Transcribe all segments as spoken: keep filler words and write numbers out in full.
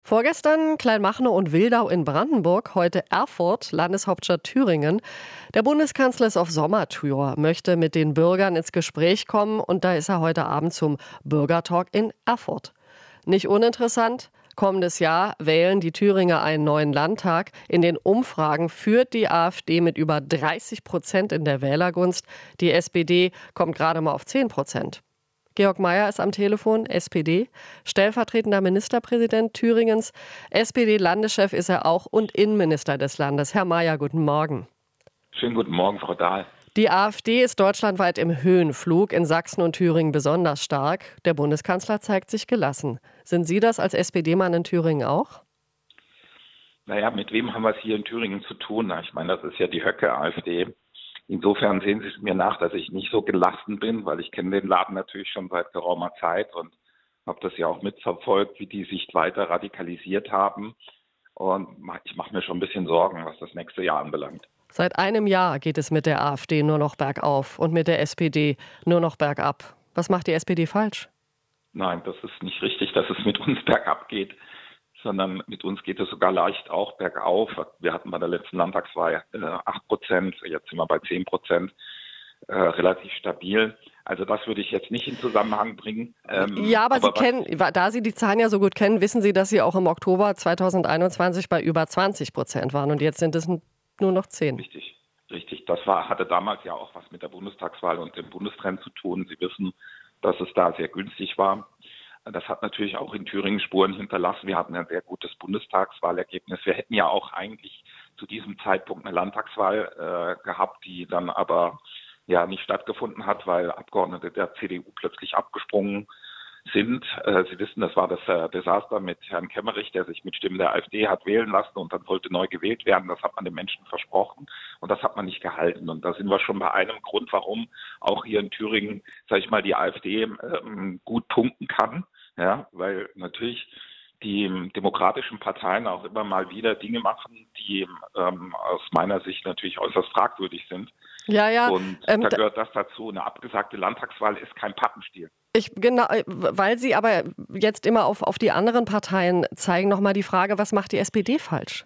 Vorgestern Kleinmachnow und Wildau in Brandenburg, heute Erfurt, Landeshauptstadt Thüringen. Der Bundeskanzler ist auf Sommertour, möchte mit den Bürgern ins Gespräch kommen und da ist er heute Abend zum Bürgertalk in Erfurt. Nicht uninteressant, kommendes Jahr wählen die Thüringer einen neuen Landtag. In den Umfragen führt die AfD mit über dreißig Prozent in der Wählergunst. Die S P D kommt gerade mal auf zehn Prozent. Georg Mayer ist am Telefon, S P D, stellvertretender Ministerpräsident Thüringens. S P D-Landeschef ist er auch und Innenminister des Landes. Herr Mayer, guten Morgen. Schönen guten Morgen, Frau Dahl. Die AfD ist deutschlandweit im Höhenflug, in Sachsen und Thüringen besonders stark. Der Bundeskanzler zeigt sich gelassen. Sind Sie das als S P D-Mann in Thüringen auch? Naja, mit wem haben wir es hier in Thüringen zu tun? Ich meine, das ist ja die Höcke-AfD. Insofern sehen Sie es mir nach, dass ich nicht so gelassen bin, weil ich kenne den Laden natürlich schon seit geraumer Zeit und habe das ja auch mitverfolgt, wie die sich weiter radikalisiert haben. Und ich mache mir schon ein bisschen Sorgen, was das nächste Jahr anbelangt. Seit einem Jahr geht es mit der AfD nur noch bergauf und mit der S P D nur noch bergab. Was macht die S P D falsch? Nein, das ist nicht richtig, dass es mit uns bergab geht, sondern mit uns geht es sogar leicht auch bergauf. Wir hatten bei der letzten Landtagswahl äh, acht Prozent, jetzt sind wir bei zehn Prozent, äh, relativ stabil. Also das würde ich jetzt nicht in Zusammenhang bringen. Ähm, ja, aber, aber Sie kennen, da Sie die Zahlen ja so gut kennen, wissen Sie, dass Sie auch im Oktober zweitausendeinundzwanzig bei über zwanzig Prozent waren und jetzt sind es nur noch zehn. Richtig, richtig. Das war, hatte damals ja auch was mit der Bundestagswahl und dem Bundestrend zu tun. Sie wissen, dass es da sehr günstig war. Das hat natürlich auch in Thüringen Spuren hinterlassen. Wir hatten ein sehr gutes Bundestagswahlergebnis. Wir hätten ja auch eigentlich zu diesem Zeitpunkt eine Landtagswahl äh, gehabt, die dann aber ja nicht stattgefunden hat, weil Abgeordnete der C D U plötzlich abgesprungen sind. Äh, Sie wissen, das war das äh, Desaster mit Herrn Kemmerich, der sich mit Stimmen der AfD hat wählen lassen und dann sollte neu gewählt werden. Das hat man den Menschen versprochen und das hat man nicht gehalten. Und da sind wir schon bei einem Grund, warum auch hier in Thüringen, sage ich mal, die AfD ähm, gut punkten kann. Ja, weil natürlich die demokratischen Parteien auch immer mal wieder Dinge machen, die ähm, aus meiner Sicht natürlich äußerst fragwürdig sind. Ja, ja. Und ähm, da gehört das dazu. Eine abgesagte Landtagswahl ist kein Pappenstiel. Ich, genau, weil Sie aber jetzt immer auf, auf die anderen Parteien zeigen, nochmal die Frage, was macht die S P D falsch?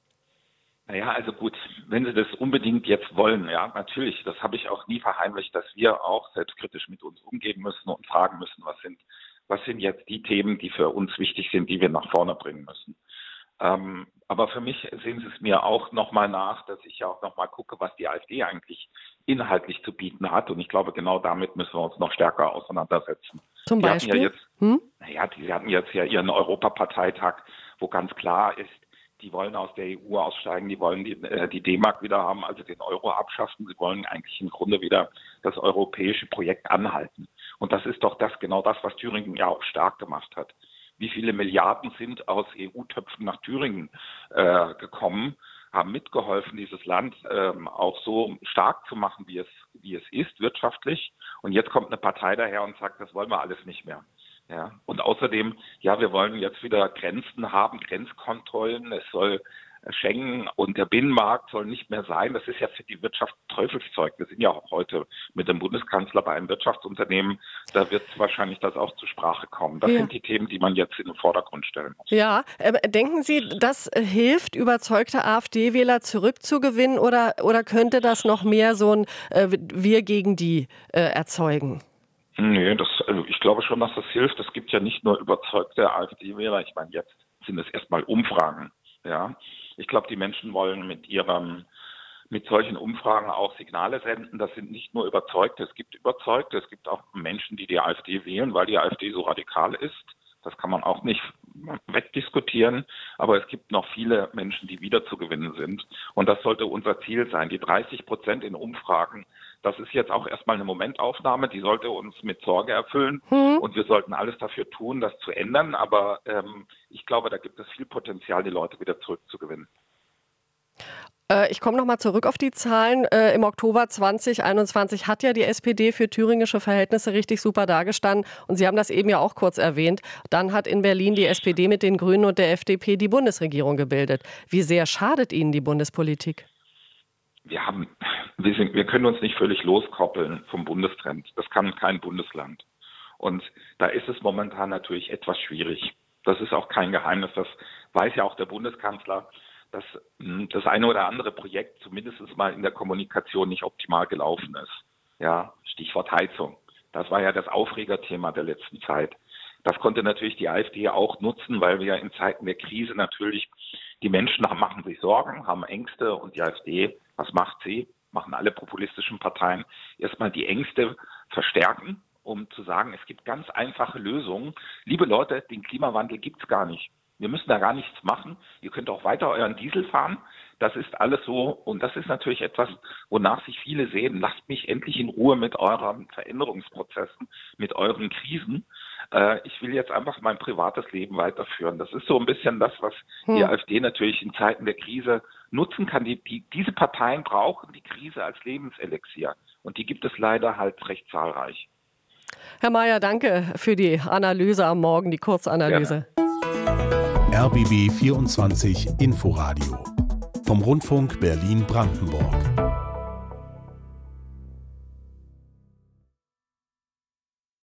Naja, also gut, wenn Sie das unbedingt jetzt wollen, ja, natürlich, das habe ich auch nie verheimlicht, dass wir auch selbstkritisch mit uns umgehen müssen und fragen müssen, was sind Was sind jetzt die Themen, die für uns wichtig sind, die wir nach vorne bringen müssen? Ähm, aber für mich sehen Sie es mir auch nochmal nach, dass ich ja auch nochmal gucke, was die AfD eigentlich inhaltlich zu bieten hat. Und ich glaube, genau damit müssen wir uns noch stärker auseinandersetzen. Zum Beispiel? Die hatten ja jetzt, hm? naja, die hatten jetzt ja ihren Europaparteitag, wo ganz klar ist, die wollen aus der E U aussteigen, die wollen die, äh, die D-Mark wieder haben, also den Euro abschaffen. Sie wollen eigentlich im Grunde wieder das europäische Projekt anhalten. Und das ist doch das genau das, was Thüringen ja auch stark gemacht hat. Wie viele Milliarden sind aus E U-Töpfen nach Thüringen äh, gekommen, haben mitgeholfen, dieses Land ähm, auch so stark zu machen, wie es, wie es ist, wirtschaftlich. Und jetzt kommt eine Partei daher und sagt, das wollen wir alles nicht mehr. Ja, und außerdem, ja, wir wollen jetzt wieder Grenzen haben, Grenzkontrollen. Es soll Schengen und der Binnenmarkt soll nicht mehr sein. Das ist ja für die Wirtschaft Teufelszeug. Wir sind ja auch heute mit dem Bundeskanzler bei einem Wirtschaftsunternehmen. Da wird wahrscheinlich das auch zur Sprache kommen. Das ja. sind die Themen, die man jetzt in den Vordergrund stellen muss. Ja, äh, denken Sie, das hilft, überzeugte AfD-Wähler zurückzugewinnen oder, oder könnte das noch mehr so ein äh, Wir gegen die äh, erzeugen? Nee, das, also ich glaube schon, dass das hilft. Es gibt ja nicht nur überzeugte AfD-Wähler. Ich meine, jetzt sind es erstmal Umfragen. Ja, ich glaube, die Menschen wollen mit ihrem, mit solchen Umfragen auch Signale senden. Das sind nicht nur Überzeugte. Es gibt Überzeugte. Es gibt auch Menschen, die die AfD wählen, weil die AfD so radikal ist. Das kann man auch nicht wegdiskutieren. Aber es gibt noch viele Menschen, die wiederzugewinnen sind. Und das sollte unser Ziel sein. Die dreißig Prozent in Umfragen, das ist jetzt auch erstmal eine Momentaufnahme. Die sollte uns mit Sorge erfüllen. Mhm. Und wir sollten alles dafür tun, das zu ändern. Aber ähm, ich glaube, da gibt es viel Potenzial, die Leute wieder zurückzugewinnen. Ich komme noch mal zurück auf die Zahlen. Im Oktober zwanzig einundzwanzig hat ja die S P D für thüringische Verhältnisse richtig super dagestanden. Und Sie haben das eben ja auch kurz erwähnt. Dann hat in Berlin die S P D mit den Grünen und der F D P die Bundesregierung gebildet. Wie sehr schadet Ihnen die Bundespolitik? Wir haben, wir, sind, wir können uns nicht völlig loskoppeln vom Bundestrend. Das kann kein Bundesland. Und da ist es momentan natürlich etwas schwierig. Das ist auch kein Geheimnis. Das weiß ja auch der Bundeskanzler, dass das eine oder andere Projekt zumindest mal in der Kommunikation nicht optimal gelaufen ist. Ja, Stichwort Heizung. Das war ja das Aufregerthema der letzten Zeit. Das konnte natürlich die AfD auch nutzen, weil wir in Zeiten der Krise natürlich, die Menschen machen sich Sorgen, haben Ängste und die AfD, was macht sie? Machen alle populistischen Parteien erstmal die Ängste verstärken, um zu sagen, es gibt ganz einfache Lösungen. Liebe Leute, den Klimawandel gibt's gar nicht. Wir müssen da gar nichts machen. Ihr könnt auch weiter euren Diesel fahren. Das ist alles so. Und das ist natürlich etwas, wonach sich viele sehen. Lasst mich endlich in Ruhe mit euren Veränderungsprozessen, mit euren Krisen. Äh, ich will jetzt einfach mein privates Leben weiterführen. Das ist so ein bisschen das, was hm. die AfD natürlich in Zeiten der Krise nutzen kann. Die, die, diese Parteien brauchen die Krise als Lebenselixier. Und die gibt es leider halt recht zahlreich. Herr Mayer, danke für die Analyse am Morgen, die Kurzanalyse. Gerne. R B B vierundzwanzig Inforadio vom Rundfunk Berlin-Brandenburg.